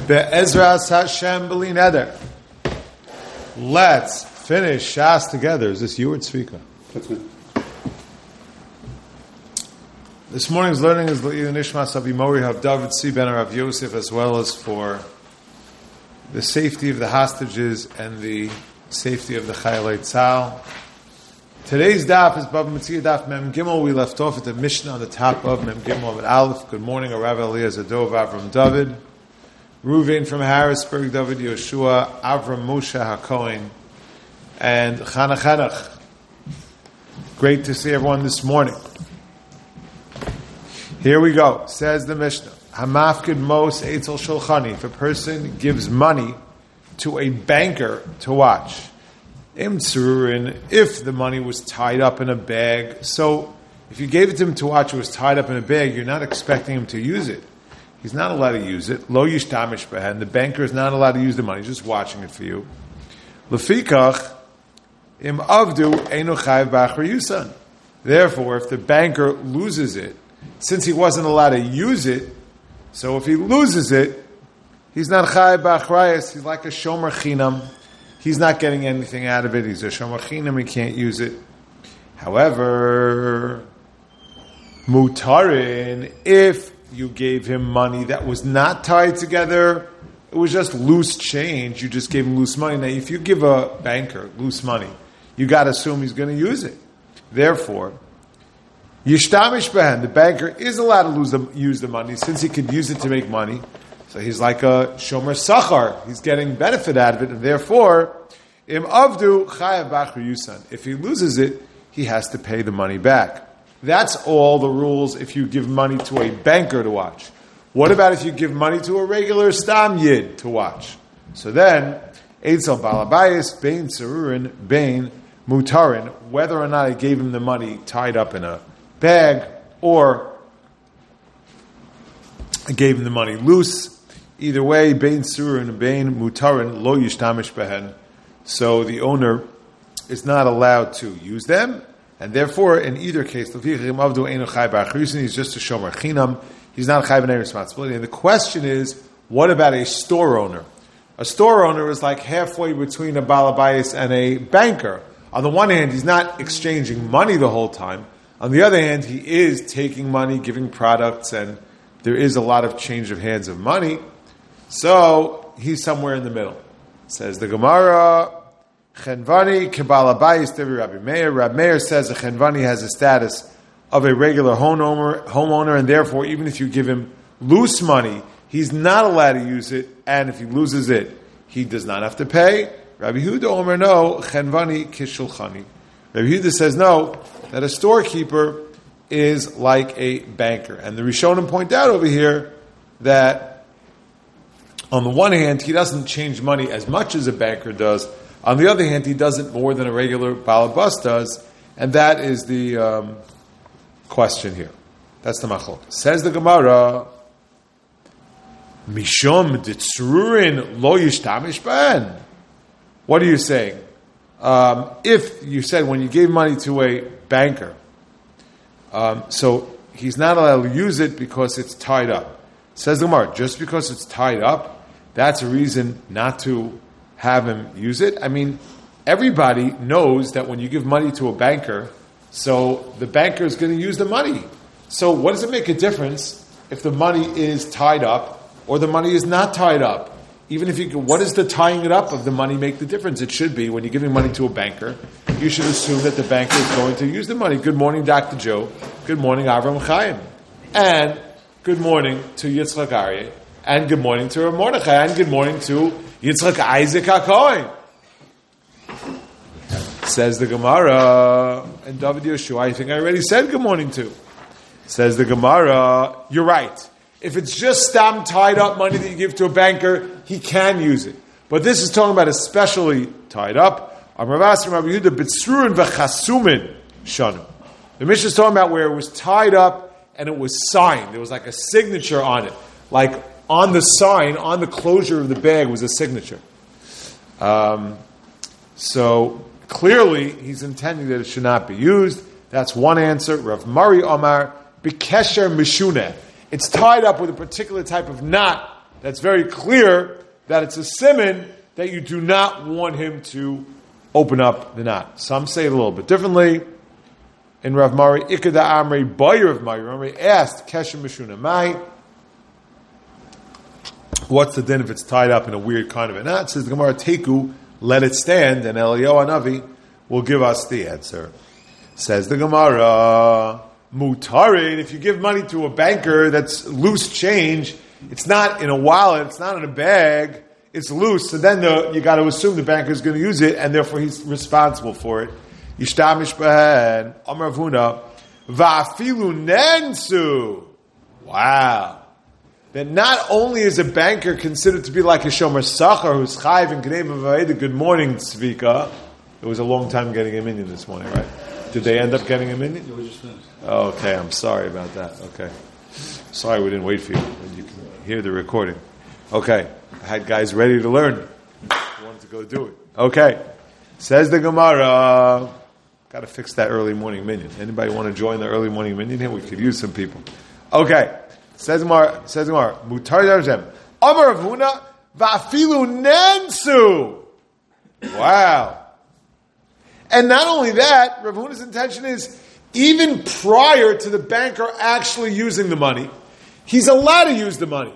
Be'ezras Hashem b'li neder. Let's finish Shas together. Is this you or Tzvika? That's me. This morning's learning is L'ilui Nishmas Avi Mori Hav David Tzvi ben Rav Yosef, as well as for the safety of the hostages and the safety of the Chayalei Tzahal. Today's daf is Bava Metzia daf Mem Gimel. We left off at the Mishnah on the top of Mem Gimel of Aleph. Good morning, Rav Eliezer Dov, Avram David, Ruvain from Harrisburg, David Yoshua, Avram Moshe HaKohen, and Chana Chanach. Great to see everyone this morning. Here we go. Says the Mishnah, Hamafkid Mos Eitzel Shulchani. If a person gives money to a banker to watch, if the money was tied up in a bag, so if you gave it to him to watch, it was tied up in a bag, you're not expecting him to use it. He's not allowed to use it. Lo yishtamish behen. The banker is not allowed to use the money. He's just watching it for you. Lefikach im avdu einu chayav b'achar yusan. Therefore, if the banker loses it, since he wasn't allowed to use it, so if he loses it, he's not chayav b'achrayas. He's like a shomer chinam. He's not getting anything out of it. He's a shomer chinam. He can't use it. However, mutarin, if you gave him money that was not tied together, it was just loose change, you just gave him loose money. Now, if you give a banker loose money, you got to assume he's going to use it. Therefore, yishtamish behen, the banker is allowed to use the money since he could use it to make money. So he's like a shomer sachar. He's getting benefit out of it, and therefore, im avdu chayav b'achar yusan. If he loses it, he has to pay the money back. That's all the rules if you give money to a banker to watch. What about if you give money to a regular stam yid to watch? So then, eitzel balabayis bein tzerurin bein mutarin, whether or not I gave him the money tied up in a bag or I gave him the money loose, either way, bein tzerurin bein mutarin lo yishtamish behen. So the owner is not allowed to use them. And therefore, in either case, he's just a shomer chinam. He's not chayv in any responsibility. And the question is, what about a store owner? A store owner is like halfway between a balabayis and a banker. On the one hand, he's not exchanging money the whole time. On the other hand, he is taking money, giving products, and there is a lot of change of hands of money. So he's somewhere in the middle. Says the Gemara, Chenvani kebalabayis devi Rabbi Meir. Rabbi Meir says a chenvani has a status of a regular homeowner, and therefore, even if you give him loose money, he's not allowed to use it, and if he loses it, he does not have to pay. Rabbi Yehuda Omer no, chenvani kishulchani. Rabbi Yehuda says no, that a storekeeper is like a banker. And the Rishonim point out over here that on the one hand, he doesn't change money as much as a banker does. On the other hand, he does it more than a regular balabas does, and that is the question here. That's the machlok. Says the Gemara, Mishom ditzrurin lo yishtamish ben. What are you saying? If you said when you gave money to a banker, so he's not allowed to use it because it's tied up. Says the Gemara, just because it's tied up, that's a reason not to have him use it. I mean, everybody knows that when you give money to a banker, so the banker is going to use the money. So what does it make a difference if the money is tied up or the money is not tied up? Even if what does the tying it up of the money make the difference? It should be when you're giving money to a banker, you should assume that the banker is going to use the money. Good morning, Dr. Joe. Good morning, Avram Chaim. And good morning to Yitzchak Aryeh. And good morning to Rav Mordechai. And good morning to Yitzchak Isaac HaKohen. Says the Gemara, and David Yoshua, I think I already said good morning to. Says the Gemara, you're right. If it's just stam tied up money that you give to a banker, he can use it. But this is talking about especially tied up. The Mishnah is talking about where it was tied up and it was signed. There was like a signature on it. Like on the sign, on the closure of the bag was a signature. So clearly he's intending that it should not be used. That's one answer. Rav Mari Omar, Bikesher Mishuneh. It's tied up with a particular type of knot that's very clear that it's a siman that you do not want him to open up the knot. Some say it a little bit differently. In Rav Mari, Ikada Amri, Bayer of Mari, Rav Mari asked, Keshem Mishuna Mai, what's the din if it's tied up in a weird kind of a knot? Says the Gemara, Teku, let it stand, and Eliyahu Hanavi will give us the answer. Says the Gemara, Mutarin, if you give money to a banker that's loose change, it's not in a wallet, it's not in a bag, it's loose, so then you got to assume the banker is going to use it, and therefore he's responsible for it. Yishtamish b'hen, Amar Avuna, va'afilu nensu. Wow. Then not only is a banker considered to be like a shomer sachar who's chayiv and gnei v'vayda. Good morning, Tzvika. It was a long time getting a minion this morning, right? Did they end up getting a minion? Yeah, we just finished. Oh, okay, I'm sorry about that. Okay. Sorry we didn't wait for you. You can hear the recording. Okay. I had guys ready to learn. I wanted to go do it. Okay. Says the Gemara. Got to fix that early morning minion. Anybody want to join the early morning minion here? We could use some people. Okay. Says Gemara. Mutar darzem. Amar Rav Huna va'afilu nensu. Wow. And not only that, Rav Huna's intention is even prior to the banker actually using the money, he's allowed to use the money.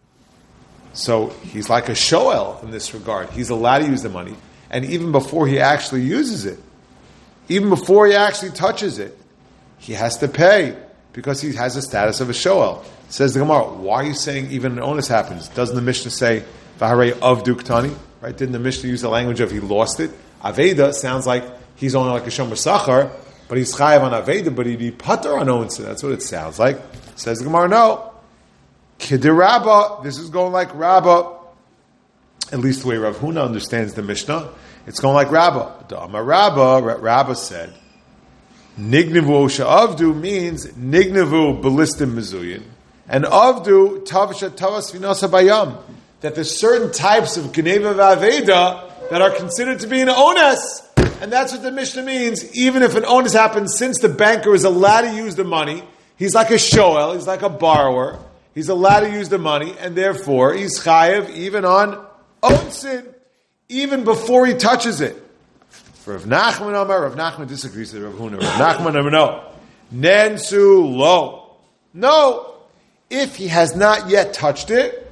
So he's like a shoel in this regard. He's allowed to use the money, and even before he actually uses it, even before he actually touches it, he has to pay because he has the status of a shoel. Says the Gemara, why are you saying even an onus happens? Doesn't the Mishnah say v'harei avdu ktani? Right? Didn't the Mishnah use the language of he lost it? Aveda sounds like he's only like a shomer sachar, but he's chayav on aveda, but he'd be pater on onus. That's what it sounds like. Says the Gemara, no. Kidirabba, this is going like Rabbah, at least the way Rav Huna understands the Mishnah. It's going like Rabbah. Da'amar Rabbah said, Nignevu she'avdu means Nignevu belistim mezuyin, and avdu tavsha tavas vinasa bayam, that there's certain types of gneva v'aveda that are considered to be an onus, and that's what the Mishnah means. Even if an onus happens, since the banker is allowed to use the money, he's like a shoel, he's like a borrower, he's allowed to use the money, and therefore he's chayev even on onsin, even before he touches it. For Rav Nachman Amar, Rav Nachman disagrees with Rav Huna. Rav Nachman Amar, no. Nensu lo. No. If he has not yet touched it,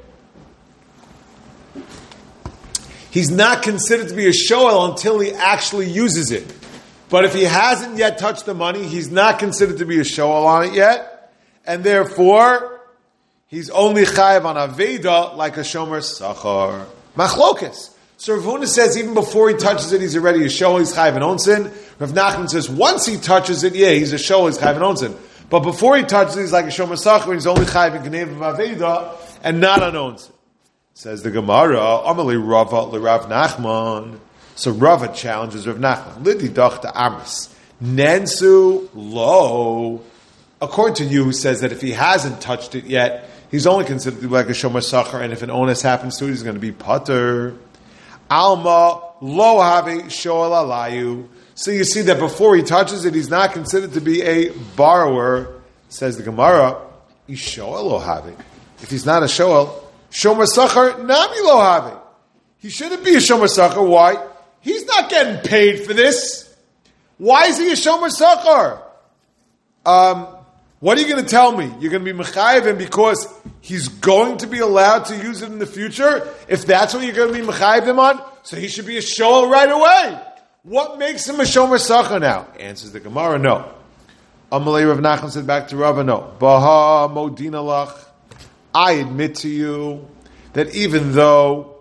he's not considered to be a shoel until he actually uses it. But if he hasn't yet touched the money, he's not considered to be a shoel on it yet, and therefore he's only chayev on aveda like a shomer sachar. Machlokes. So Rav Huna says even before he touches it, he's already a shoel, he's chayev and onsin. Rav Nachman says once he touches it, yeah, he's a shoel, he's chayev and onsin. But before he touches it, he's like a shomer sachar, he's only chayev and gnev and aveda, and not on onsin. Says the Gemara, Amalei Rava LeRav Nachman. So Rava challenges Rav Nachman. Lidi dachta amris. Nensu lo. According to you, who says that if he hasn't touched it yet, he's only considered to be like a shomer sachar, and if an onus happens to it, he's going to be pater. Alma lo have shoel alayu. So you see that before he touches it, he's not considered to be a borrower. Says the Gemara, Ishoel lo have. If he's not a shoel, shomer sachar nami lo have. He shouldn't be a shomer sachar. Why? He's not getting paid for this. Why is he a shomer sachar? What are you going to tell me? You're going to be mechayev him because he's going to be allowed to use it in the future? If that's what you're going to be mechayev him on, so he should be a shoel right away. What makes him a shomer sachar now? Answers the Gemara, no. Amalei Rav Nachman said back to Rava, no. Baha modina lach. I admit to you that even though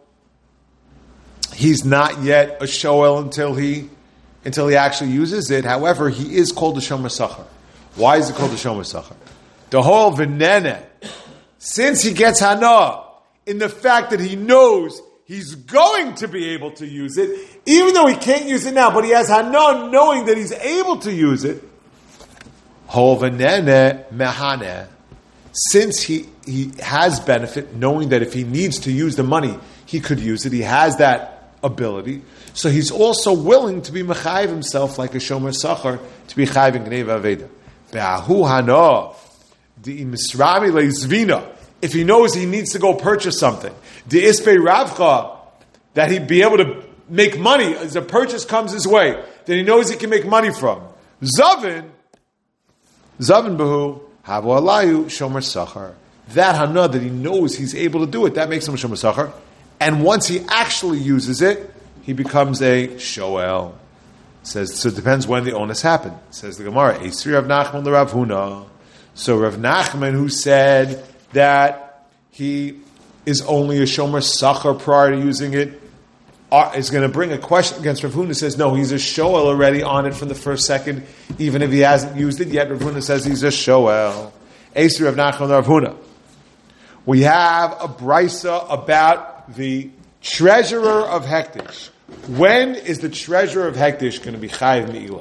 he's not yet a shoel until he actually uses it, however, he is called a shomer sachar. Why is it called a shomer sachar? The whole venene, since he gets hana in the fact that he knows he's going to be able to use it, even though he can't use it now, but he has hana knowing that he's able to use it. Whole venene mehane, since he has benefit knowing that if he needs to use the money, he could use it. He has that ability. So he's also willing to be mechayiv himself like a shomer sachar to be chayiv in gneva aveda. If if he knows he needs to go purchase something, the Ispe Ravcha, that he'd be able to make money as a purchase comes his way, that he knows he can make money from. Zavin Behu, Havu Alayu, Shomer Sachar. That hana that he knows he's able to do it, that makes him a Shomer Sachar. And once he actually uses it, he becomes a Shoel. Says, so it depends when the onus happened. Says the Gemara, Esri Rav Nachman the Rav Huna. So Rav Nachman, who said that he is only a Shomer Sachar prior to using it, is going to bring a question against Rav Huna. Says, no, he's a Shoel already on it from the first second, even if he hasn't used it yet. Rav Huna says he's a Shoel. Esri Rav Nachman the Rav Huna. We have a brisa about the treasurer of Hektish. When is the treasurer of Hektish going to be chayiv me'ilah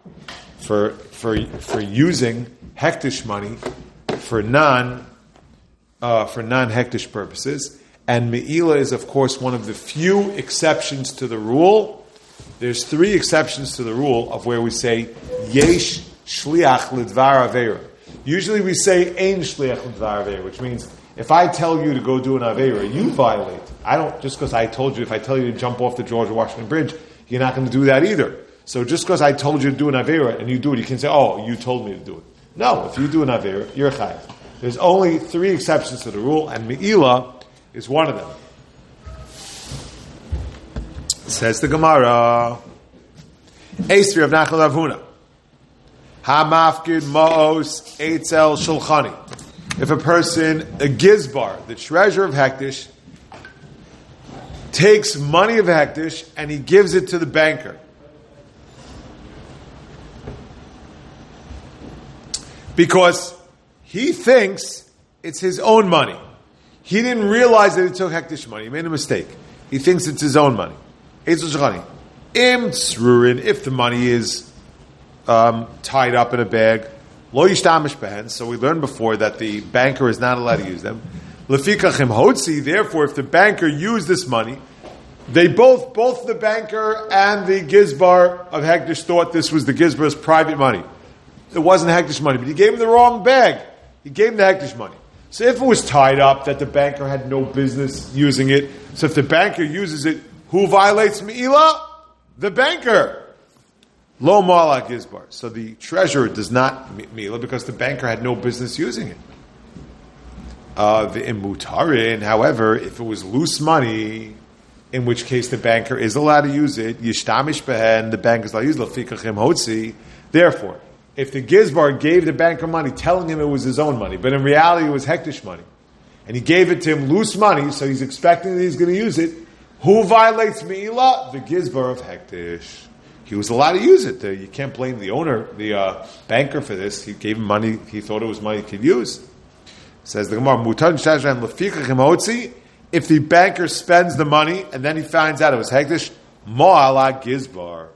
for using Hektish money for non-Hektish purposes? And me'ilah is, of course, one of the few exceptions to the rule. There's 3 exceptions to the rule of where we say yesh shliach lidvar aveira. Usually we say ein shliach lidvar aveira, which means if I tell you to go do an aveira, you violate. I don't, just because I told you, if I tell you to jump off the George Washington Bridge, you're not going to do that either. So just because I told you to do an aveira and you do it, you can say, oh, you told me to do it. No, if you do an aveira, you're chayav. There's only 3 exceptions to the rule, and me'ilah is one of them. Says the Gemara, Esri of Nachal Rav Huna, Hamafkid Ma'os Eitzel Shulchani. If a person, a gizbar, the treasurer of Hektish, takes money of Hektish and he gives it to the banker, because he thinks it's his own money. He didn't realize that he took Hektish money. He made a mistake. He thinks it's his own money. If the money is tied up in a bag, Lo yishtamish behen, so we learned before that the banker is not allowed to use them. Lefikachim hotzi, therefore, if the banker used this money, they both the banker and the gizbar of Hektish thought this was the gizbar's private money. It wasn't Hektish money, but he gave him the wrong bag. He gave him the Hektish money. So if it was tied up that the banker had no business using it, so if the banker uses it, who violates me'ilah? The banker. Lo ma'ala gizbar. So the treasurer does not me'ilah because the banker had no business using it. The imutarin, however, if it was loose money, in which case the banker is allowed to use it, yishtamish behen, the banker is allowed to use it, lefikachim hotzi. Therefore, if the gizbar gave the banker money, telling him it was his own money, but in reality it was Hektish money, and he gave it to him loose money, so he's expecting that he's going to use it, who violates me'ilah? The gizbar of Hektish. He was allowed to use it. You can't blame the owner, the banker, for this. He gave him money. He thought it was money he could use. Says the Gemara, if the banker spends the money and then he finds out it was Hektish, Mo'ala Gizbar.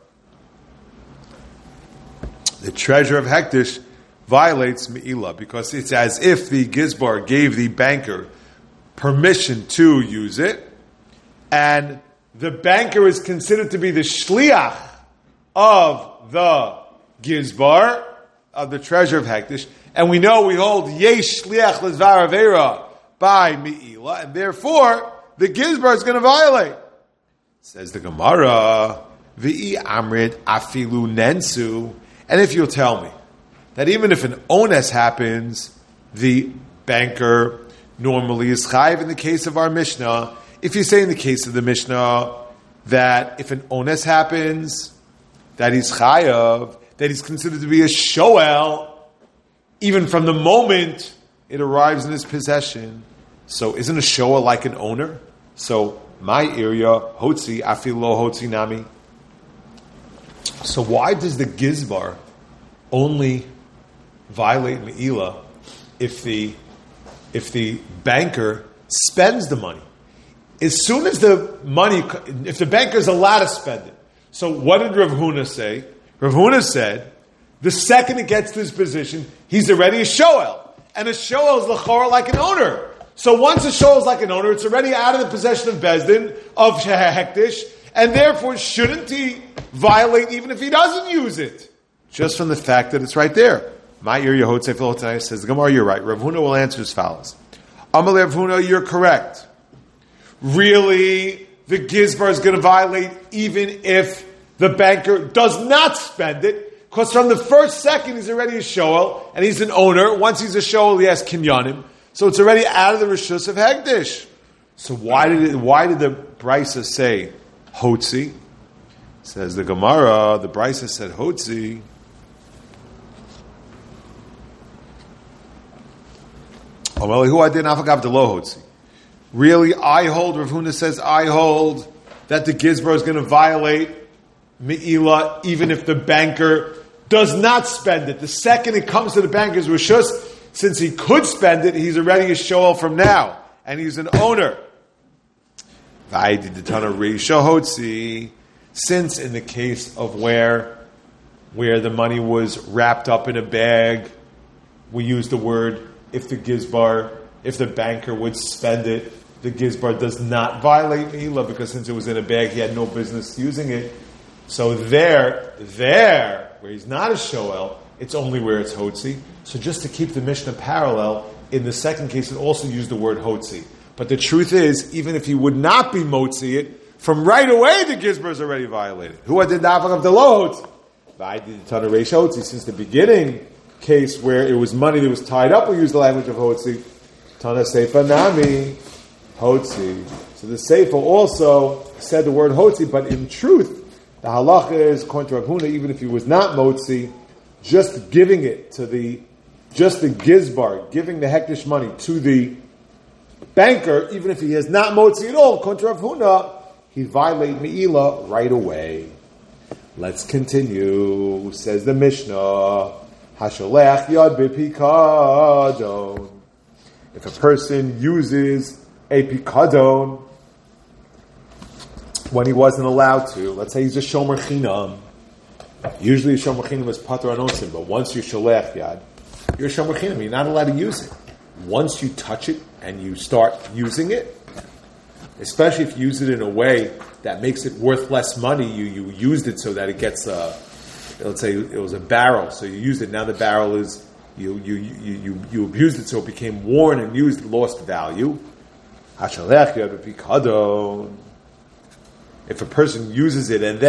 The treasurer of Hektish violates me'ilah because it's as if the Gizbar gave the banker permission to use it, and the banker is considered to be the shliach of the gizbar, of the treasurer of Hektish, and we hold yesh shliach l'zvar avera by me'ilah, and therefore the gizbar is going to violate. Says the Gemara, v'i amrit afilu nensu, and if you'll tell me that even if an ones happens, the banker normally is chayiv in the case of our Mishnah. If you say in the case of the Mishnah that if an ones happens, that he's chayav, that he's considered to be a shoel, even from the moment it arrives in his possession. So isn't a shoel like an owner? So my area, hotzi, afilo hotzi nami. So why does the gizbar only violate me'ilah if the banker spends the money? As soon as the money, if the banker is allowed to spend it. So what did Rav Huna say? Rav Huna said, the second it gets to his position, he's already a shoel. And a shoel is l'chora like an owner. So once a shoel is like an owner, it's already out of the possession of Bezdin, of Hektish, and therefore shouldn't he violate even if he doesn't use it? Just from the fact that it's right there. My area Hotzei says the Gemara, you're right. Rav Huna will answer as follows. Amalei Rav Huna, you're correct. Really, the gizbar is going to violate even if the banker does not spend it, because from the first second he's already a shoel, and he's an owner. Once he's a shoel, he has kinyanim. So it's already out of the rishus of hekdesh. So why did the Brisa say hotzi? Says the Gemara, the Brisa said hotzi. Really, I hold, Rav Huna says, I hold that the gizbar is going to violate me'ilah even if the banker does not spend it. The second it comes to the banker's rishus, since he could spend it, he's already a shoel from now, and he's an owner. Since in the case of where the money was wrapped up in a bag, we use the word if the banker would spend it, the gizbar does not violate me'ilah, because since it was in a bag, he had no business using it. So there, where he's not a shoel, it's only where it's hotzi. So just to keep the Mishnah parallel, in the second case, it also used the word hotzi. But the truth is, even if he would not be motzi it, from right away the gizbar is already violated. Who did dafak of the lo hotzi? I did the tana reish hotzi since the beginning case where it was money that was tied up. We use the language of hotzi. Tana seifa nami hotzi. So the seifa also said the word hotzi, but in truth, the halacha is according to Rav Huna, even if he was not motzi, just giving it to the gizbar, giving the hektish money to the banker, even if he has not motzi at all, according to Rav Huna, he'd violate me'ilah right away. Let's continue. Says the Mishnah, Hasholech yad b'pikadon. If a person uses a pikadon when he wasn't allowed to, let's say he's a shomer chinam. Usually a shomer chinam is pater anosim, but once you're sholech yad, you're a shomer chinam. You're not allowed to use it. Once you touch it and you start using it, especially if you use it in a way that makes it worth less money, you used it so that it gets let's say it was a barrel, so you used it. Now the barrel is you abused it, so it became worn and used, lost value. Hashalech yad b'pikadon. If a person uses it and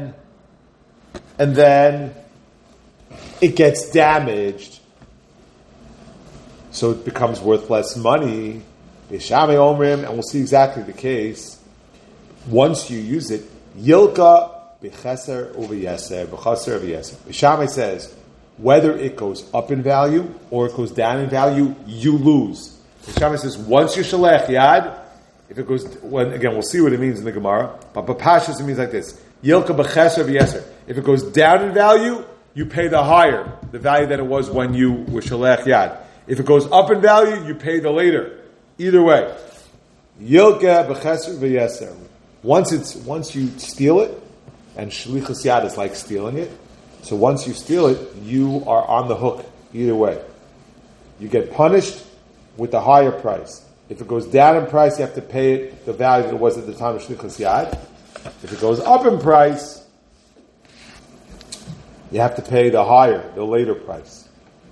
then it gets damaged, so it becomes worth less money. Bishame omrim, and we'll see exactly the case. Once you use it, yilka b'cheser u'v'yeser, b'chaser u'v'yeser. Bishame says, whether it goes up in value or it goes down in value, you lose. Bishame says, once you shalech yad, if it goes, again, we'll see what it means in the Gemara, but b'pashas it means like this, yilka b'cheser u'v'yeser. If it goes down in value, you pay the higher, the value that it was when you were shalech yad. If it goes up in value, you pay the later. Either way, yilka b'cheser v'yeser. Once you steal it, and shlichus yad is like stealing it. So once you steal it, you are on the hook. Either way, you get punished with the higher price. If it goes down in price, you have to pay it the value that it was at the time of shlichus yad. If it goes up in price, you have to pay the higher, the later price.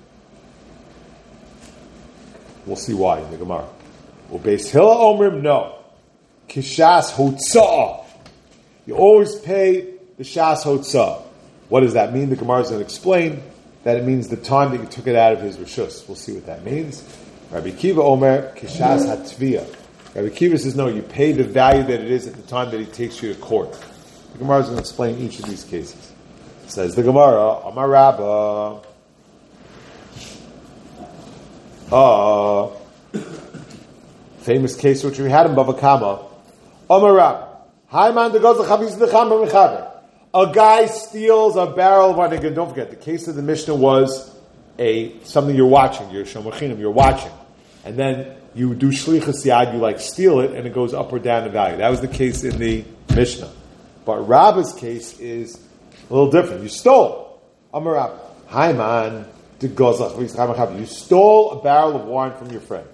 We'll see why in the Gemara. Well, Beis Hillel Omrim, no. Kishas Hotzah. You always pay the Shas Hotzah. What does that mean? The Gemara is going to explain that it means the time that you took it out of his Rishus. We'll see what that means. Rabbi Kiva Omer, Kishas Hatviyah. Rabbi Kiva says, no, you pay the value that it is at the time that he takes you to court. The Gemara is going to explain each of these cases. It says the Gemara, Amar Rabba. Famous case which we had in Bava Kama. A guy steals a barrel of wine. Again, don't forget, the case of the Mishnah was something you're watching. You're shomachinim, you're watching. And then you do shlichus yad, you steal it, and it goes up or down in value. That was the case in the Mishnah. But Rabba's case is a little different. You stole. Amar Rabba. Haiman. You stole a barrel of wine from your friend.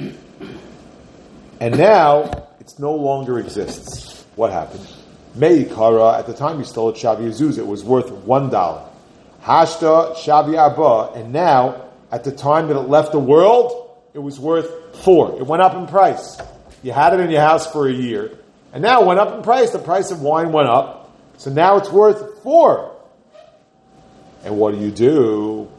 And now, it no longer exists. What happened? Meikara, at the time you stole it, Shavi Azuz, it was worth $1. Hashta Shavi Arba, and now, at the time that it left the world, it was worth 4. It went up in price. You had it in your house for a year. And now it went up in price. The price of wine went up. So now it's worth 4. And what do?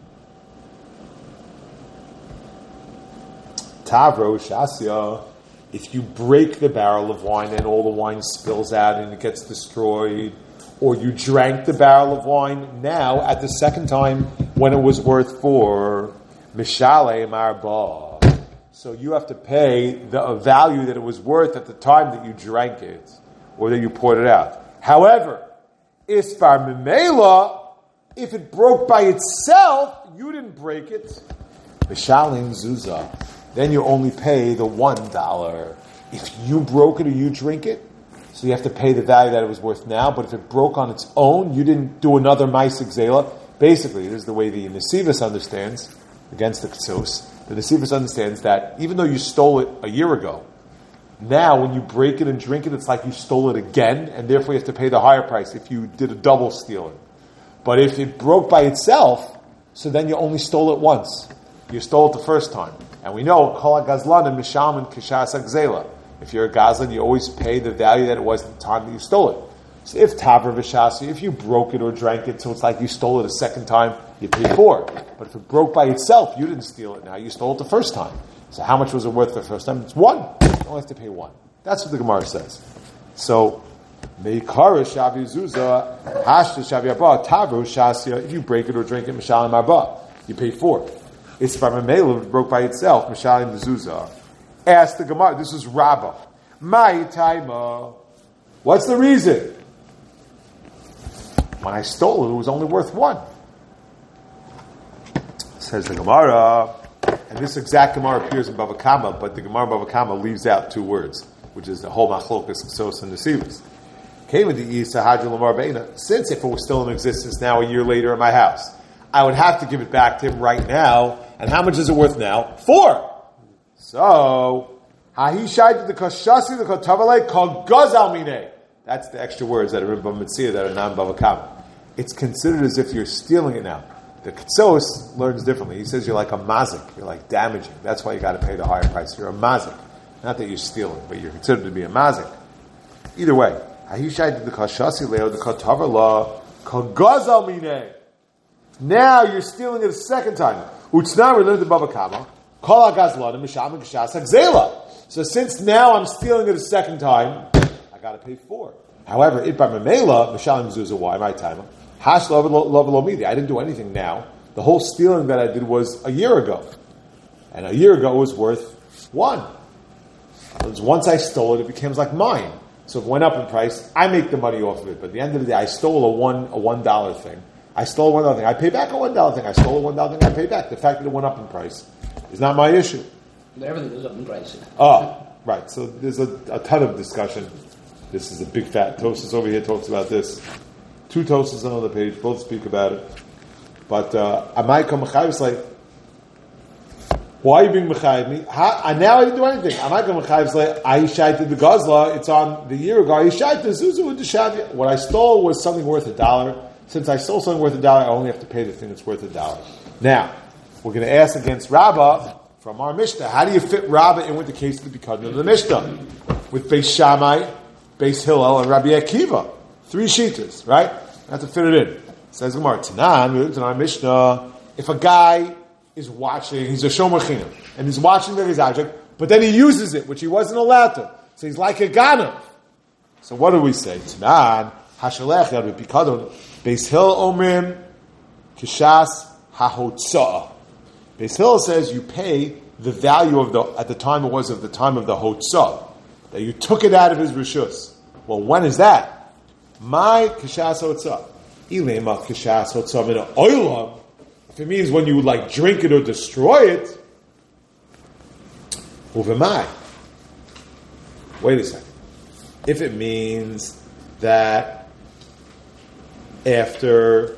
Tavro Shasya. If you break the barrel of wine and all the wine spills out and it gets destroyed, or you drank the barrel of wine now at the second time when it was worth 4, Mishale Marba. So you have to pay the value that it was worth at the time that you drank it, or that you poured it out. However, Isfar Mimela, if it broke by itself, you didn't break it, Mishalim Zuzah, then you only pay the $1. If you broke it or you drink it, so you have to pay the value that it was worth now, but if it broke on its own, you didn't do another Maisik Zela. Basically, this is the way the Nesivus understands, against the Ketsos. The Nesivus understands that even though you stole it a year ago, now when you break it and drink it, it's like you stole it again, and therefore you have to pay the higher price if you did a double stealing. But if it broke by itself, so then you only stole it once. You stole it the first time. And we know, Kol HaGazlan and Misham and Kishas HaGzela. If you're a Gazlan, you always pay the value that it was at the time that you stole it. So if Tavra Vishasi, if you broke it or drank it, so it's like you stole it a second time, you pay 4. But if it broke by itself, you didn't steal it now, you stole it the first time. So how much was it worth the first time? It's 1. You only have to pay 1. That's what the Gemara says. So, Meikara Shavi Zuzah, Hashta Shavi Abba, Tavra Vishasi, if you break it or drink it, Mishalim Abba, you pay 4. It's from a mele, it broke by itself, Mishalim Zuzah. Ask the Gemara, this is Rabbah. My taima. What's the reason? When I stole it was only worth 1. Says the Gemara, and this exact Gemara appears in Bava Kama, but the Gemara Bava Kama leaves out 2 words, which is the whole machlokas of Sos and Nesivus. Came with the Isa Hajj Lamar Beina. Since if it was still in existence now a year later in my house, I would have to give it back to him right now. And how much is it worth now? 4. So, that's the extra words that are in Bava Metzia that are non-Bava Kama. It's considered as if you're stealing it now. The Ketsos learns differently. He says you're like a mazik. You're like damaging. That's why you got to pay the higher price. You're a mazik. Not that you're stealing, but you're considered to be a mazik. Either way, now you're stealing it a second time. Utsna, we learned the Bava Kama. So since now I'm stealing it a second time, I got to pay 4. However, I didn't do anything now. The whole stealing that I did was a year ago. And a year ago it was worth 1. Once I stole it, it becomes like mine. So if it went up in price, I make the money off of it. But at the end of the day, I stole a $1 thing. I stole a $1 thing. I pay back a $1 thing. I stole a $1 thing. I pay back. The fact that it went up in price is not my issue. Everything goes up in price. Oh, right. So there's a ton of discussion. This is a big fat Tosas over here talks about this. 2 Tosas on the page. Both speak about it. But Amai Kam Mechayiv is like, why are you being Mechayiv me? Now I didn't do anything. Amai Kam Mechayiv is like, I shaited the Gazla. It's on the year ago. I shaited Zuzu and Deshavia. What I stole was something worth $1. Since I stole something worth $1, I only have to pay the thing that's worth $1. Now, we're going to ask against Rabbah from our Mishnah. How do you fit Rabbah in with the case of the Bikadna of the Mishnah? With Beis Shammai, Beis Hillel, and Rabbi Akiva. 3 shitas, right? You have to fit it in. Says Gemara, Tanan, we looked in our Mishnah, if a guy is watching, he's a Shomer Chinam, and he's watching his object, but then he uses it, which he wasn't allowed to. So he's like a Ganav. So what do we say? Tanan, Hashalech, Rabbi Bikadon, Beis Hillel Omrim, Kishas HaHotza'ah. Beis Hillel says you pay the value of at the time it was of the time of the Hotzah, that you took it out of his Rishus. Well, when is that? My Kishas Hotzah. Ilema Kishas Hotzah min ha'olam. If it means when you would drink it or destroy it, uvemai. Wait a second. If it means that after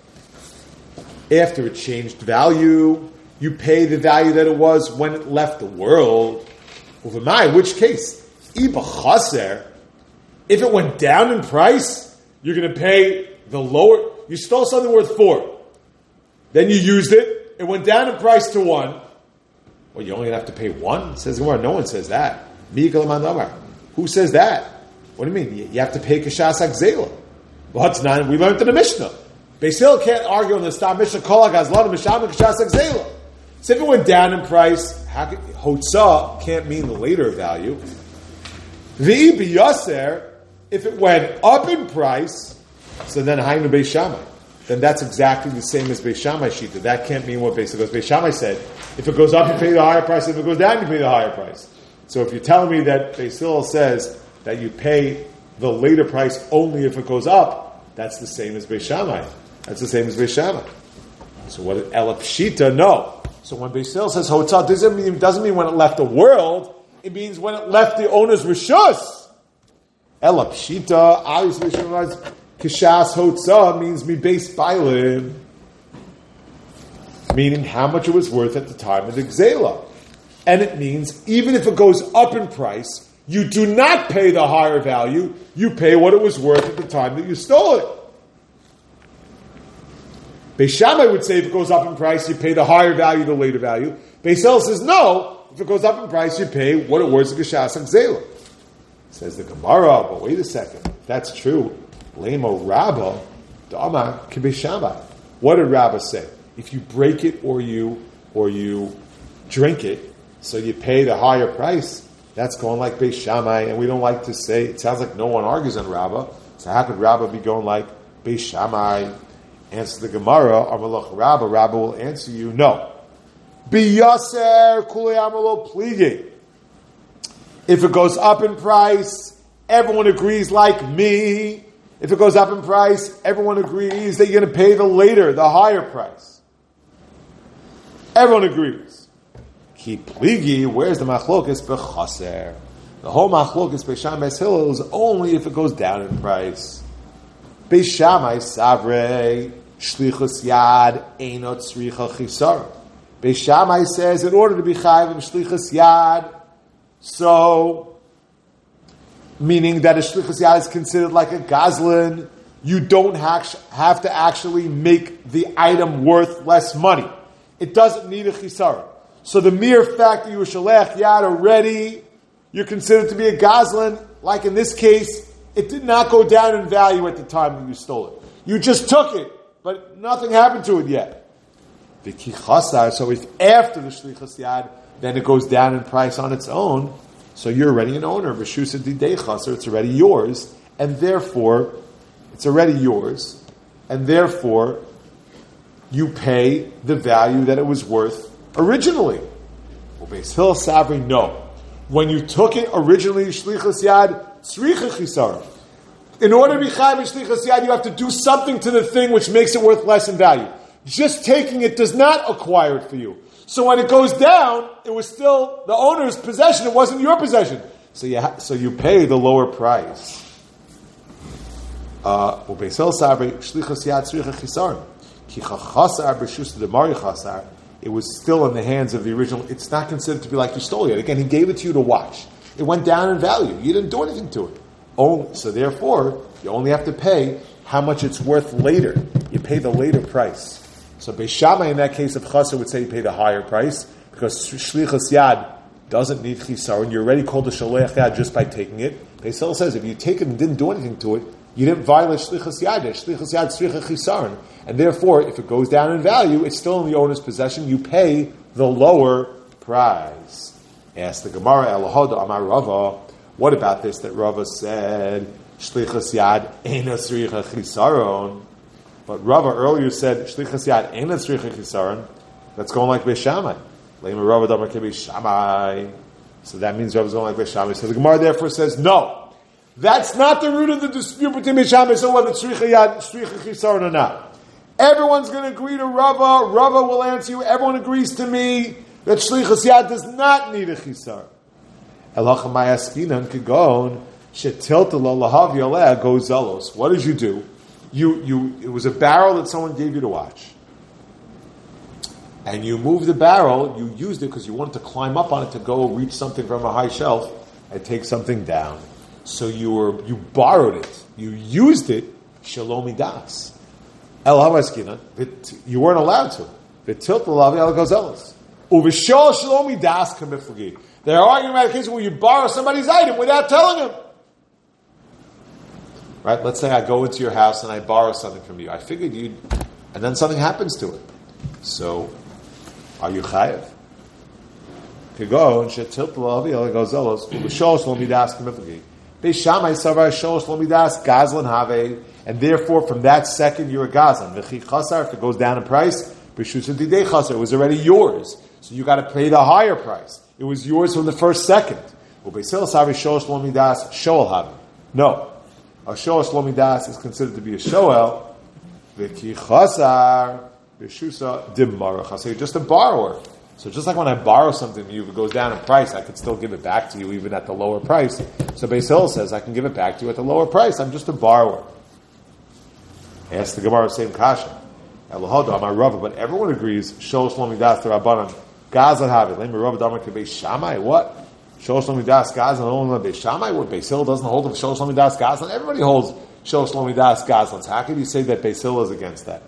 it changed value, you pay the value that it was when it left the world. In which case, if it went down in price, you're going to pay the lower. You stole something worth 4. Then you used it. It went down in price to 1. What Well, you only have to pay one? It says Gemara, no one says that. Who says that? What do you mean? You have to pay Kashas Akzela. Well, it's not. We learned in the Mishnah. Beis Hillel can't argue on the Stam Mishnah Kolak Azlan Misham and Kashas Akzela. So if it went down in price, Hotzah can't mean the later value. V'i biyaser, if it went up in price, so then Hainu Beis Shammai. Then that's exactly the same as Beis Shammai Shita. That can't mean what Beis Shammai said. If it goes up, you pay the higher price. If it goes down, you pay the higher price. So if you're telling me that Beis Hillel says that you pay the later price only if it goes up, that's the same as Beis Shammai. That's the same as Beis Shammai. So what? Elap Shita? No. So when Beis Hillel says Hotzah, doesn't mean when it left the world. It means when it left the owner's rishus. Elap Shita, obviously, Kishas Hotzah means mi base bailim, meaning how much it was worth at the time of the Gzela. And it means even if it goes up in price, you do not pay the higher value, you pay what it was worth at the time that you stole it. Beis Shammai would say if it goes up in price, you pay the higher value, the later value. Beis Hillel says no, if it goes up in price, you pay what it was at Kishas Gzela. Says the Gemara, but wait a second, if that's true, Lemo Rabba, Dama Kibei Shammai. What did Rabba say? If you break it or you drink it, so you pay the higher price, that's going like Beis Shammai, and we don't like to say, it sounds like no one argues on Rabba, so how could Rabba be going like Beis Shammai? Answer the Gemara, Amalach Rabba, Rabba will answer you, no. Biyaser Kulei Amalo Pligi. If it goes up in price, everyone agrees like me. If it goes up in price, everyone agrees that you're going to pay the higher price. Everyone agrees. Ki pligi, where's the machlokes bechaser? The whole machlokes Beis Shammai Beis Hillel is only if it goes down in price. Beis Shammai savrei shlichus yad einot tzricha chisar. Beis Shammai says in order to be chayav in shlichus yad, so meaning that a shlichus yad is considered like a gazlan, you don't have to actually make the item worth less money. It doesn't need a chisar. So the mere fact that you were shalech yad already, you're considered to be a gazlan. Like in this case, it did not go down in value at the time that you stole it. You just took it, but nothing happened to it yet. The kichasar, so if after the shlichus yad, then it goes down in price on its own, so you're already an owner of Reshusa Didei, so it's already yours, and therefore, you pay the value that it was worth originally. Well, Beis Hillel Savri, no. When you took it originally, Shlichus Yad, Tzricha Chisar. In order to be Chayav in Shlichus Yad, you have to do something to the thing which makes it worth less in value. Just taking it does not acquire it for you. So when it goes down, it was still the owner's possession. It wasn't your possession. So you pay the lower price. Beis Hillel Savri, Shlichus Yad, Tzricha Chisar. Ki Chachasar B'Shus Demari Chasar. It was still in the hands of the original. It's not considered to be like you stole it. Again, he gave it to you to watch. It went down in value. You didn't do anything to it. So therefore, you only have to pay how much it's worth later. You pay the later price. So Beis Shammai in that case of Chasar would say you pay the higher price because Shlichus Yad doesn't need Chisar, and you're already called a Shalech Yad just by taking it. Beis Hillel says if you take it and didn't do anything to it, you didn't violate Shlichus Yad. Shlichus Yad Tzricha Chisaron. And therefore, if it goes down in value, it's still in the owner's possession. You pay the lower price. Ask the Gemara, Elohoda Amar Rava, what about this that Rava said, Shlichus Yad Eina Tzricha Chisaron? But Rava earlier said, Shlichus Yad Eina Tzricha Chisaron. That's going like Beis Shammai. Lema Rava Damar Beis Shammai. So that means Rava's going like Beis Shammai. So the Gemara therefore says, no. That's not the root of the dispute between Beis Shammai and whether it's Tzricha Yad, Tzricha Chisaron or not. Everyone's going to agree to Rava. Rava will answer you. Everyone agrees to me that Shlichus Yad does not need a Chisar. Elacha Mayaskinan Kagon Shetilta Lo Lahav Yaleh Gozelos. What did you do? It was a barrel that someone gave you to watch. And you moved the barrel, you used it because you wanted to climb up on it to go reach something from a high shelf and take something down. So you borrowed it. You used it, Shalomi Das. You weren't allowed to. The tilt the lavi al gozelos. Uvishol shlomi das kamiflagi. They're arguing about a case where you borrow somebody's item without telling him. Right? Let's say I go into your house and I borrow something from you. I figured you'd, and then something happens to it. So, are you chayev? You go and shetil l'aviyah gozelos uvishol shlomi das kamiflagi. Beishamai savar shol shlomi das gazlan have, and therefore from that second you're a gazlan. V'chi chasar, if it goes down in price, b'shusa didei chasar, it was already yours. So you got to pay the higher price. It was yours from the first second. No. A shoel shlomi das is considered to be a shoel. V'ki chasar b'shusa dimmarach. So you're just a borrower. So just like when I borrow something from you, if it goes down in price, I can still give it back to you even at the lower price. So Beis Hillel says, I can give it back to you at the lower price. I'm just a borrower. Ask the Gemara, same kasha. But everyone agrees, Shol Shlomi Das to Rabbanan, Gazan have it. Lema Rabba Damar to Beis Shammai. What? Shol Shlomi Das Gazan only Beis Shammai? What, Beis Hillel doesn't hold of Shol Shlomi Das Gazan? Everybody holds Shol Shlomi Das Gazan. So how can you say that Beis Hillel is against that?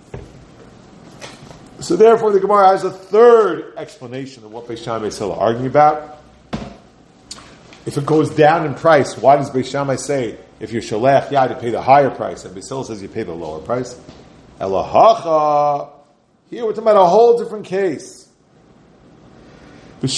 So therefore, the Gemara has a third explanation of what Beis Shammai and Beis Hillel are arguing about. If it goes down in price, why does Beis Shammai say if you're sholech yad, you pay the higher price, and Beis Hillel says you pay the lower price? Elahacha. Here we're talking about a whole different case. We're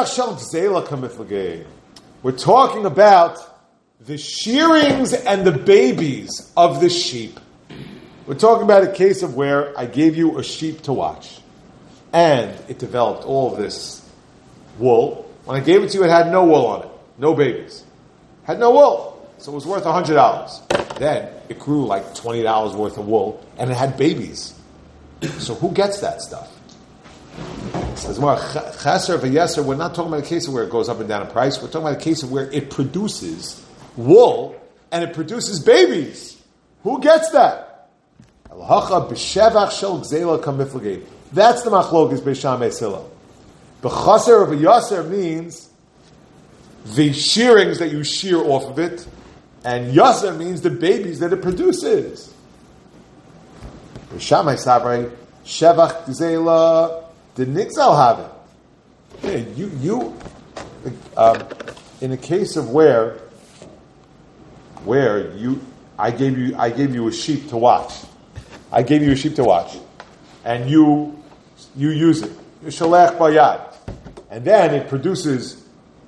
talking about the shearings and the babies of the sheep. We're talking about a case of where I gave you a sheep to watch, and it developed all of this wool. When I gave it to you, it had no wool on it, no babies, had no wool, so it was worth $100. Then it grew like $20 worth of wool, and it had babies. So who gets that stuff? It says, well, chaser v'yeser, we're not talking about a case of where it goes up and down in price. We're talking about a case of where it produces wool and it produces babies. Who gets that? That's the machlokes Beis Shammai Beis Hillel. B'chaser of a yaser means the shearings that you shear off of it, and yaser means the babies that it produces. Beis Shammai Savrei Shevach Gzela the Nixal have it. You in a case of where I gave you a sheep to watch. I gave you a sheep to watch, and you use it. You shalech bayad, and then it produces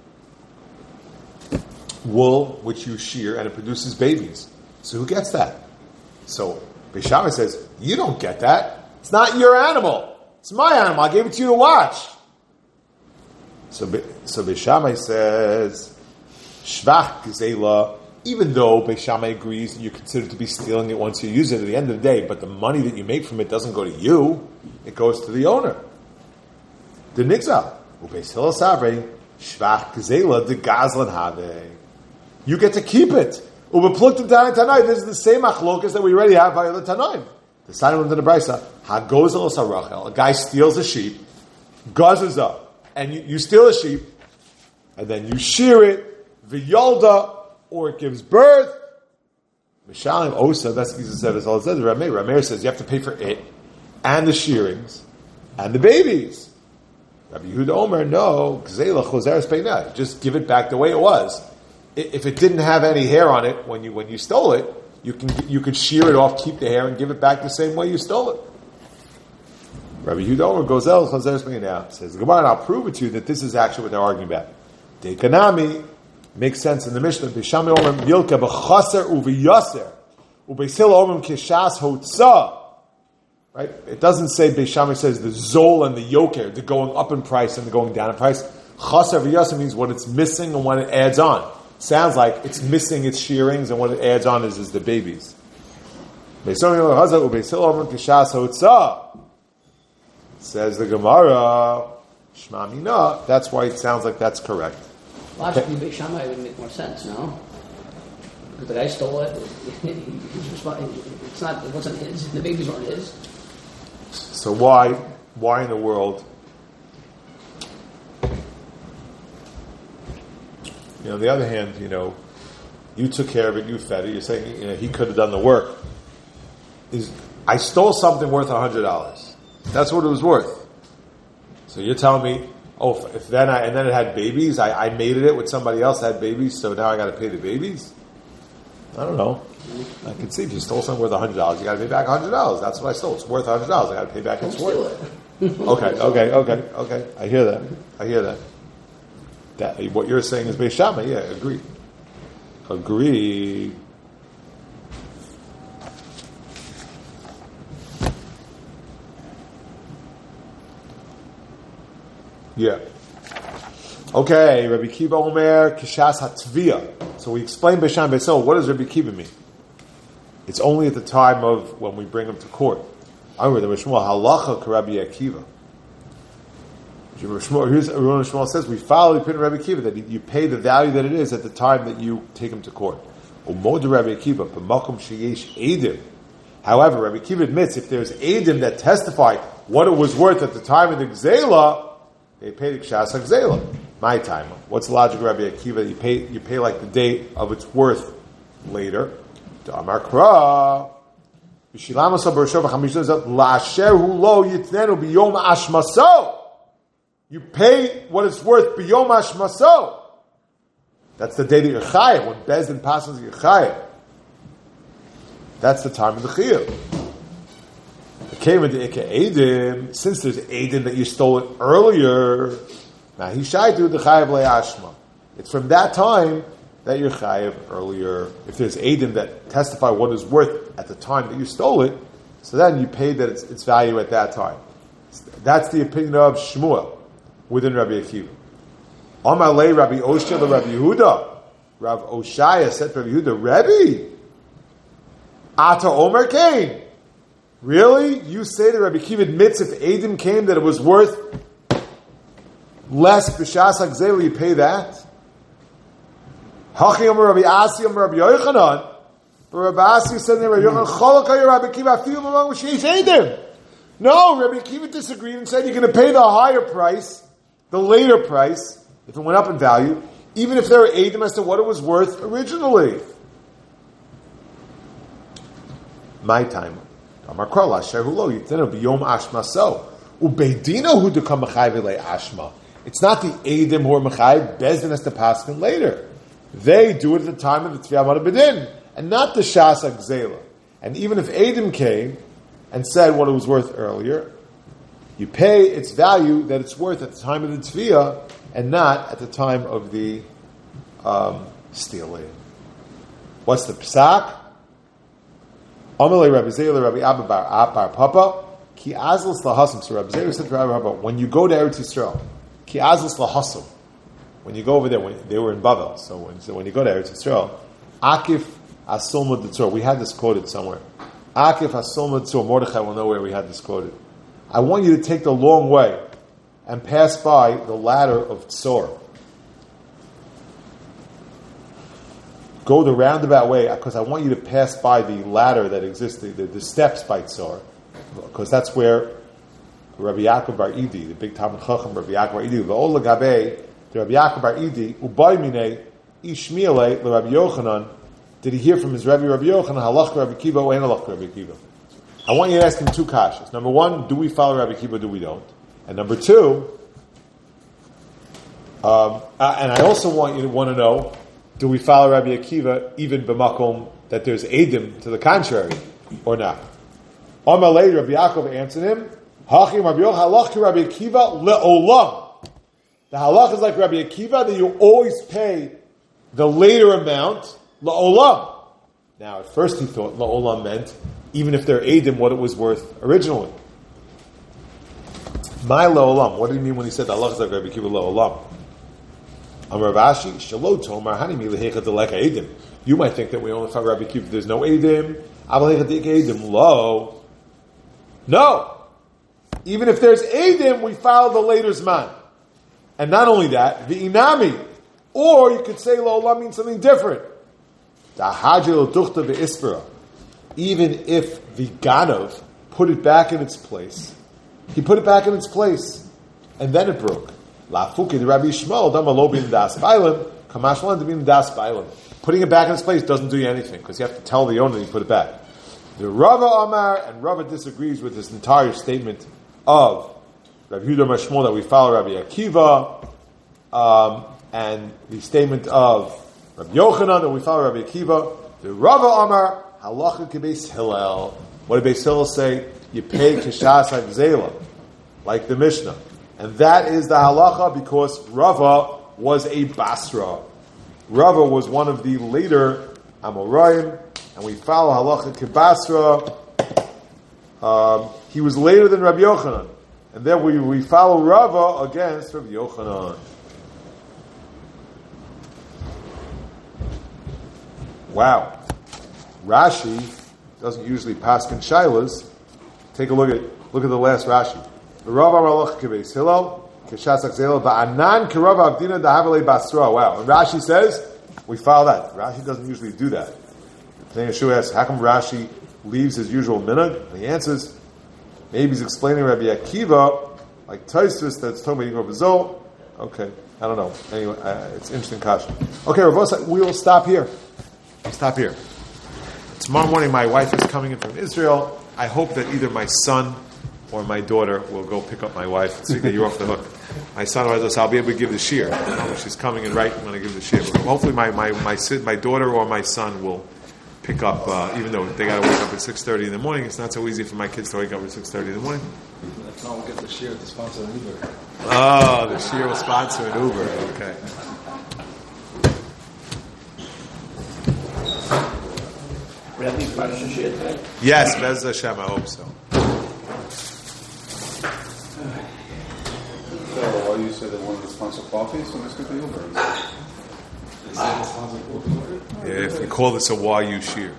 wool, which you shear, and it produces babies. So who gets that? So Beis Shammai says, you don't get that. It's not your animal. It's my animal. I gave it to you to watch. So Beis Shammai says, shvach gzela. Even though Beis Shammai agrees that you're considered to be stealing it once you use it at the end of the day, but the money that you make from it doesn't go to you, it goes to the owner. The nixal. Beis Hillel savrei shvach gzela de gazlan have. You get to keep it. This is the same achlokas that we already have by the Tanaim. The sign of the Brisa, hagozel sarachel. A guy steals a sheep, guzzes up, and you steal a sheep, and then you shear it, v'yolda, or it gives birth. Mishalim osa, that's what Jesus said, as all it says. Rameir says you have to pay for it, and the shearings, and the babies. Rabbi Yehuda Omer, no, gzela choseres peinah. Just give it back the way it was. If it didn't have any hair on it when you stole it, you could shear it off, keep the hair, and give it back the same way you stole it. Rabbi Yehuda Omer gozel choseres peinah says the Gemara, and I'll prove it to you that this is actually what they're arguing about. Dekanami makes sense in the Mishnah. Beis Shammai Omer yilka b'chaser u'v'yaser u'Beis Hillel Omer kishas hotza. Right? It doesn't say Beis Shammai says the zol and the yoker, the going up in price and the going down in price. Chaser v'yaser means what it's missing and what it adds on. Sounds like it's missing its shearings and what it adds on is the babies. Beis Shammai Omer chaser u'Beis Hillel Omer kishas hotza. Says the Gemara, Shma Mina. That's why it sounds like that's correct. Logically, Beis Shammai would make more sense, no? Because the guy stole it. It wasn't his. The babies weren't his. So why in the world? On the other hand, you took care of it, you fed it. You're saying, he could have done the work. I stole something worth $100. That's what it was worth. So you're telling me, if then it had babies, I mated it with somebody else that had babies, so now I got to pay the babies? I don't know. I can see if you stole something worth $100, you got to pay back $100. That's what I stole. It's worth $100. I got to pay back its worth. Okay. I hear that. That what you're saying is Beis Shammai. Yeah, agree. Yeah. Okay, Rabbi Kiva Omer Kishas Hatvia. So we explained Beis Shammai. So what does Rabbi Kiva mean? It's only at the time of when we bring him to court. I remember the Shmuel Halacha Rabbi Akiva. Here's Rabbi Shmuel says we follow the opinion of Rabbi Akiva that you pay the value that it is at the time that you take him to court. Umod Rabbi Akiva b'makom sheyesh edim. However, Rabbi Akiva admits if there's edim that testify what it was worth at the time of the gzela, they pay the kshas gzela. My time. What's the logic of Rabbi Akiva? You pay like the date of its worth later. Amar Kra. You pay what it's worth biyom ashmaso. That's the day that you're chayav, when Bezdin passes you're chayav. That's the time of the chiyuv. It came into Ike Edim, since there's Edim that you stole it earlier, now he shy to the chayav le'ashma. It's from that time that you're chayav earlier. If there's Edim that testify what it's worth at the time that you stole it, so then you pay that its value at that time. That's the opinion of Shmuel within Rabbi Akiva. Amalei Rabbi Oshia Rabbi Yehuda. Rav Oshaya said to Rabbi Yehuda, Rebbe, Ata Omer came. Really? You say that Rabbi Akiva admits if Edim came that it was worth less b'shas hagzela, you pay that? Hachi Omer Rabbi Asi Omer Rabbi Yochanan. But Rabbi Asi said to Rabbi Yochanan, Cholakay Rabbi Akiva afilu among Sheish Edim. No, Rabbi Akiva disagreed and said you're going to pay the higher price, the later price, if it went up in value, even if there were Edim as to what it was worth originally. My time. Amar Krala, Shehulo, Yitenu biyom ashma so. Ubeidino hu dekam mechayv le ashma. It's not the Edim who are mechayv, Bezdin has to pass it later. They do it at the time of the Tviyah Mad Bedin, and not the Shas HaGzela. And even if Edim came and said what it was worth earlier, you pay its value that it's worth at the time of the Tviyah, and not at the time of the stealing. What's the Psak? Amalei Rabbi Zayla Rabbi Abba Bar Papa Ki Azlas Lahasim. So Rabbi Zayla said to Rabbi Papa, when you go to Eretz Yisrael, Ki Azlas Lahasim. When you go over there, when they were in Bavel, so when you go to Eretz Yisrael, Akif Asulma D'Tzor. We had this quoted somewhere. Akif Asulma D'Tzor. Mordechai will know where we had this quoted. I want you to take the long way and pass by the ladder of Tzor. Go the roundabout way, because I want you to pass by the ladder that exists, the steps by Tzor, because that's where Rabbi Yaakov Bar Idi, the big Talmud Chacham, Rabbi Yaakov Bar Idi, V'ol Lagabe, the Rabbi Yaakov Bar Idi, Ubay Minei, Ishmiele, the Rabbi Yochanan, did he hear from his Rabbi Yochanan, Halach Rabbi Kiva, or Halach Rabbi Kiva? I want you to ask him two kashas. Number one, do we follow Rabbi Kiva, do we don't? And number two, and I also want you to want to know, do we follow Rabbi Akiva even b'makom that there's edim to the contrary, or not? Amalei Rabbi Yaakov answered him, Hachim Rabbi Yochanan halach to Rabbi Akiva le'olam. The halach is like Rabbi Akiva that you always pay the later amount le'olam. Now, at first he thought le'olam meant even if they're edim what it was worth originally. My le'olam. What did he mean when he said the halach is like Rabbi Akiva le'olam? You might think that we only follow Rabbi Akiva. There's no edim. No. Even if there's edim, we follow the later zman. And not only that, the inami. Or you could say lo'olam means something different. Even if the ganav put it back in its place, he put it back in its place, and then it broke. Lafuki the Rabbi Yishmael dama lo bin das bailim kamashlan to bin das bailim. Putting it back in its place doesn't do you anything because you have to tell the owner that you put it back. The Rava Amar and Rava disagrees with this entire statement of Rabbi Yehuda Mashmol that we follow Rabbi Akiva, and the statement of Rabbi Yochanan that we follow Rabbi Akiva. The Rava Amar Halacha Kebeis Hillel. What did Beis Hillel say? You pay Kishas Zela, like the Mishnah, and that is the halacha because Rava was a Basra. Rava was one of the later Amoraim, and we follow halacha Kebasra. He was later than Rabbi Yochanan, and then we follow Rava against Rabbi Yochanan. Wow. Rashi doesn't usually paskin shailas. Take a look at the last Rashi. Rav Amar Kebeis Hillel Keshas Akzel Va'anan Kerav Avdina Dahavale Basra. Wow. And Rashi says we follow that. Rashi doesn't usually do that. Then Yeshua asks, how come Rashi leaves his usual minhag? And he answers, maybe he's explaining Rabbi Akiva like Tosfos that's talking about Yigor B'Zol. Okay, I don't know. Anyway, it's interesting kasha. Okay, Ravosa, we will stop here. Tomorrow morning, my wife is coming in from Israel. I hope that either my son or my daughter will go pick up my wife. So you're off the hook. My son was, I'll be able to give the shir. She's coming in right when I give the shir. Hopefully, my daughter or my son will pick up. Even though they got to wake up at 6:30 in the morning, it's not so easy for my kids to wake up at 6:30 in the morning. That's not we'll get the shir to sponsor an Uber. Oh, the shir will sponsor an Uber. Okay. Yes, Bez Hashem, I hope so. So, why you said they wanted to sponsor coffee, so let's get the Uber. Yeah, if we call this a YU shir.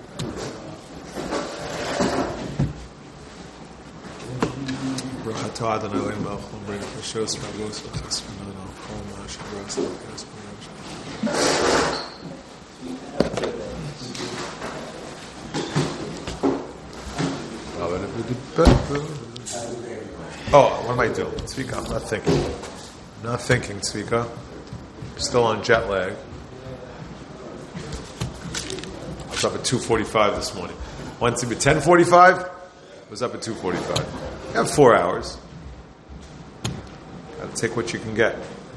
Oh, what am I doing? Tzvika, I'm not thinking, Tzvika. Still on jet lag. I was up at 2:45 this morning. Went to be 10:45, was up at 2:45. You have 4 hours. Gotta take what you can get.